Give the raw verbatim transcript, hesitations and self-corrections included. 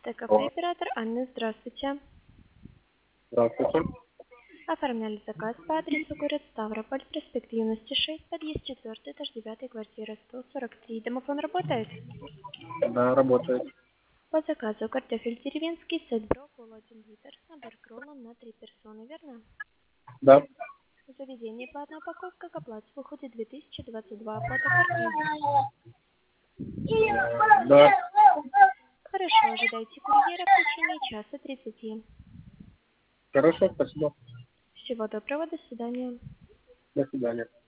Т-кафе «Оператор» Анна, здравствуйте. Здравствуйте. Оформляли заказ по адресу город Ставрополь, проспект Юности шесть, подъезд четвертый, этаж девятый, квартира сто сорок три. Домофон работает? Да, работает. По заказу картофель деревенский, сет брокколи один литр с набор кроллом на три персоны, верно? Да. Заведение платная упаковка, к оплате выходит две тысячи двадцать два, оплата картой. Да. Хорошо, ожидайте курьера в течение часа тридцати. Хорошо, спасибо. Всего доброго, до свидания. До свидания.